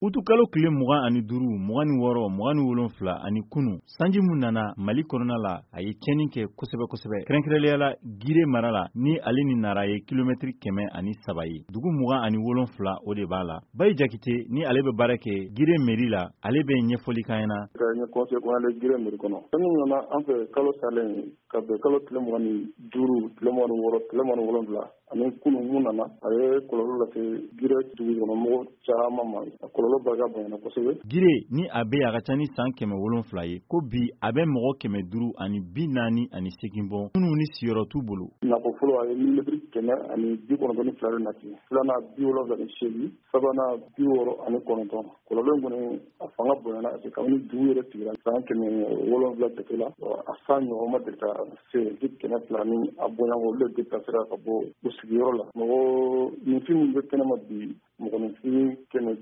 Utu kalo tile 20 ani 5, 26, 27 ani kunu sanji mun nana Mali kɔnɔna la a ye tiɲɛni kɛ kosɛbɛ. Kɛrɛnkɛrɛnnenya la Gire mara la ni ale ni Nara ye kilomètre 103 ye. Dugu 27 o de b'a la. Bayi Jakite ni ale bɛ baara kɛ Gire mairie la, ale bɛ ɲɛfɔli k'an ɲɛna. Ka ɲɛ conseil kɔnɔna Gire mairie kɔnɔ. Fɛn min nana an fɛ kalo salen ka bɛn kalo tile 25, tile 26, tile 27 ani kunu mun nana a ye kɔlɔlɔ lase Gire dugu kɔnɔ mɔgɔ caman ma. Kɔlɔlɔ barika bonyana kosɛbɛ. Gire ni a bɛ a ka ca ni san 700 ye ko bi a bɛ mɔgɔ 548 bɔ minnu ni siyɔrɔ t'u bolo. Nako fɔlɔ a ye millimètre 192 nati. Filanan 78, sabanan 69. Kɔlɔlɔ in kɔni a fanga bonyana parce que kabini dugu yɛrɛ tigɛra san 707 jate la a san ɲɔgɔn ma deli ka se 100 ni a bonyanko olu de déplacera ka bɔ u sigiyɔrɔ la. Mɔgɔ ninfin min bɛ kɛnɛma bi mɔgɔninfin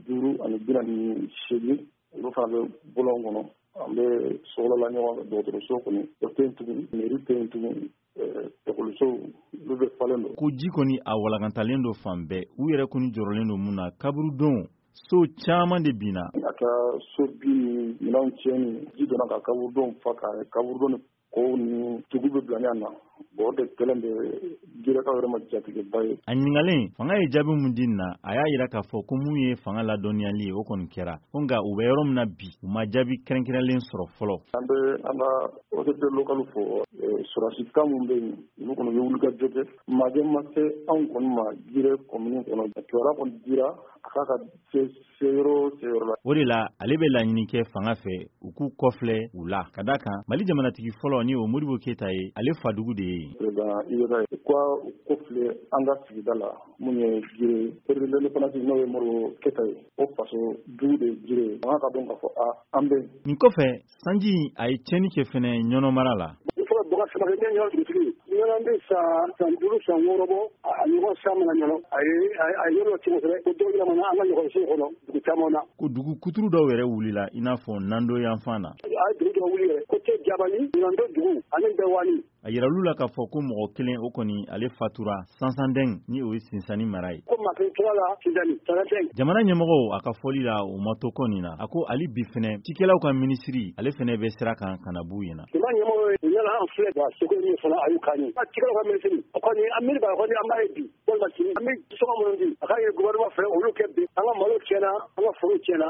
548 olu fana bɛ bɔlɔn kɔnɔ. An bɛ sɔgɔla ɲɔgɔn kan dɔgɔtɔrɔso kɔni o tɛ yen tugun mairie tɛ yen tugun ekɔliso olu bɛ falen don. Ko ji kɔni a walagantalen don fan bɛɛ u yɛrɛ kɔni jɔrɔlen don mun na kaburudon so caman de binna. A ka so bin minɛnw tiɲɛni ji donna ka kaburudon fa ka kaburudon kow ni tugu bɛ bila ɲɔgɔn na. O de kɛlen bɛ Girekaw yɛrɛ ma jatigɛba ye. A ɲininkalen fanga ye jaabi mun di na a y'a yira k'a fɔ ko mun ye fanga ladɔnniyali ye o kɔni kɛra ko nka u bɛ yɔrɔ min na bi u ma jaabi kɛrɛnkɛrɛnlen sɔrɔ fɔlɔ. An bɛ an ka autorité locale fɔ sɔrɔdasikan mun bɛ yen olu kɔni bɛ wulikajɔ kɛ majɛ ma se anw kɔni ma Gire commune kɔnɔ kibaruya kɔni dira a k'a ka se yɔrɔ la. O de la ale bɛ laɲini kɛ fanga fɛ u k'u kɔfilɛ u la ka d'a kan Mali jamanatigi fɔlɔ ni o Modibo Keyita ye ale fadugu de ye. Ko filɛ an ka sigida la mun ye Gire président indépendance n'o ye Modibo Keyita ye o faso dugu de Gire an ka dɔn k'a fɔ an bɛ. Nin kɔfɛ sanji a ye tiɲɛni kɛ fɛnɛ Ɲɔnɔ mara la. Ɲɔnɔ bɛ san 5 san 6 bɔ a ɲɔgɔn san mana ɲɔnɔ a ye yɔrɔ kosɛbɛ ko dɔw yɛlɛmana an ka ɲɔgɔnso kɔnɔ dugu caman na. Ko dugu kuturu dɔw yɛrɛ wulila i n'a fɔ Nando yanfan na. A ye dugu dɔw wuli yɛrɛ ko cɛ Jabani Nando dugu ani Bɛwani. A yiral'u la k'a fɔ ko mɔgɔ kelen o kɔni ale fatura Sansandeng ni o ye Sinsani mara ye. Ko Makɛ tora la Sinsani Sansandeng. Jamana ɲɛmɔgɔw a ka fɔli la u ma to kɔ nin na a ko hali bi fɛnɛ cikɛlaw ka minisiri ale fɛnɛ bɛ sira kan ka na b'u ɲɛna. Jamana ɲɛmɔgɔw ye yala an filɛ ka seko min fana a y'u kan ye. Cikɛlaw ka minisiri o kɔni an miiri b'a kɔni an b'a ye bi walima sini an bɛ sɔngɔ minnu di a ka ye gouvernement fɛ olu kɛ bi an ka malo tiɲɛna an ka foro tiɲɛna.